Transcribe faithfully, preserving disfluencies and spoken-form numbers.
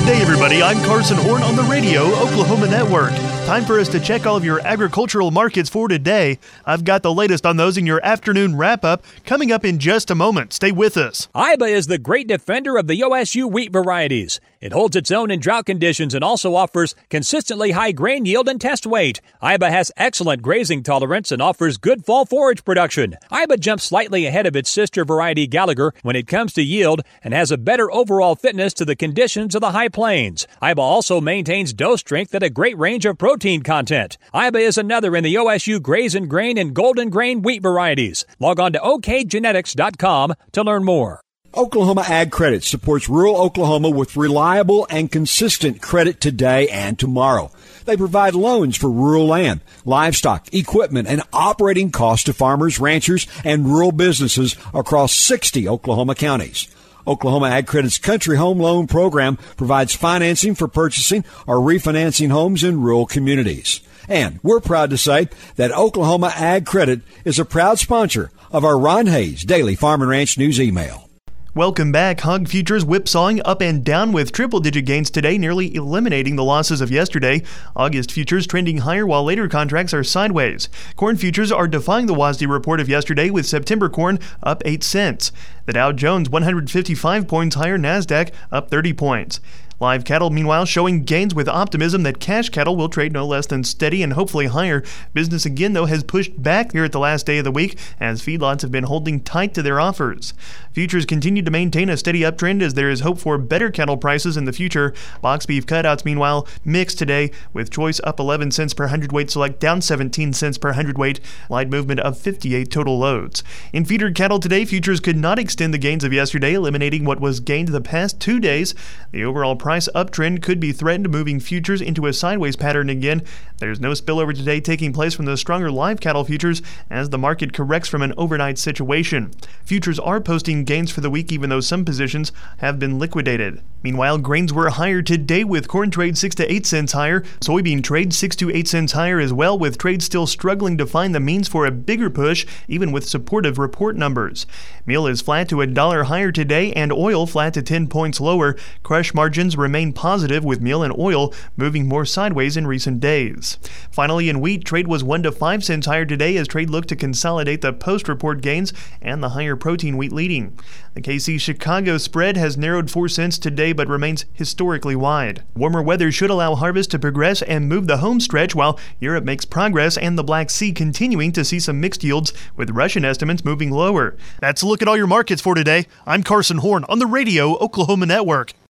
day, everybody. I'm Carson Horn on the Radio Oklahoma Network. Time for us to check all of your agricultural markets for today. I've got the latest on those in your afternoon wrap-up coming up in just a moment. Stay with us. I B A is the great defender of the O S U wheat varieties. It holds its own in drought conditions and also offers consistently high grain yield and test weight. I B A has excellent grazing tolerance and offers good fall forage production. I B A jumps slightly ahead of its sister variety Gallagher when it comes to yield and has a better overall fitness to the conditions of the high plains. I B A also maintains dough strength at a great range of protein content. I B A is another in the O S U Graze and Grain and Golden Grain wheat varieties. Log on to O K genetics dot com to learn more. Oklahoma Ag Credit supports rural Oklahoma with reliable and consistent credit today and tomorrow. They provide loans for rural land, livestock, equipment, and operating costs to farmers, ranchers, and rural businesses across sixty Oklahoma counties. Oklahoma Ag Credit's Country Home Loan Program provides financing for purchasing or refinancing homes in rural communities. And we're proud to say that Oklahoma Ag Credit is a proud sponsor of our Ron Hayes Daily Farm and Ranch News email. Welcome back. Hog futures whipsawing up and down with triple-digit gains today, nearly eliminating the losses of yesterday. August futures trending higher while later contracts are sideways. Corn futures are defying the W A S D report of yesterday with September corn up eight cents. The Dow Jones one hundred fifty-five points higher, NASDAQ up thirty points. Live cattle, meanwhile, showing gains with optimism that cash cattle will trade no less than steady and hopefully higher. Business again, though, has pushed back here at the last day of the week as feedlots have been holding tight to their offers. Futures continue to maintain a steady uptrend as there is hope for better cattle prices in the future. Box beef cutouts, meanwhile, mixed today with choice up eleven cents per hundredweight, select down seventeen cents per hundredweight, light movement of fifty-eight total loads. In feeder cattle today, futures could not extend the gains of yesterday, eliminating what was gained the past two days. The overall price uptrend could be threatened, moving futures into a sideways pattern again. There's no spillover today taking place from the stronger live cattle futures as the market corrects from an overnight situation. Futures are posting gains for the week, even though some positions have been liquidated. Meanwhile, grains were higher today with corn trade six to eight cents higher, soybean trade six to eight cents higher as well, with trade still struggling to find the means for a bigger push, even with supportive report numbers. Meal is flat to a dollar higher today, and oil flat to ten points lower. Crush margins remain positive, with meal and oil moving more sideways in recent days. Finally, in wheat, trade was one to five cents higher today as trade looked to consolidate the post-report gains and the higher protein wheat leading. The K C Chicago spread has narrowed four cents today but remains historically wide. Warmer weather should allow harvest to progress and move the home stretch while Europe makes progress and the Black Sea continuing to see some mixed yields with Russian estimates moving lower. That's a look at all your markets for today. I'm Carson Horn on the Radio Oklahoma Network.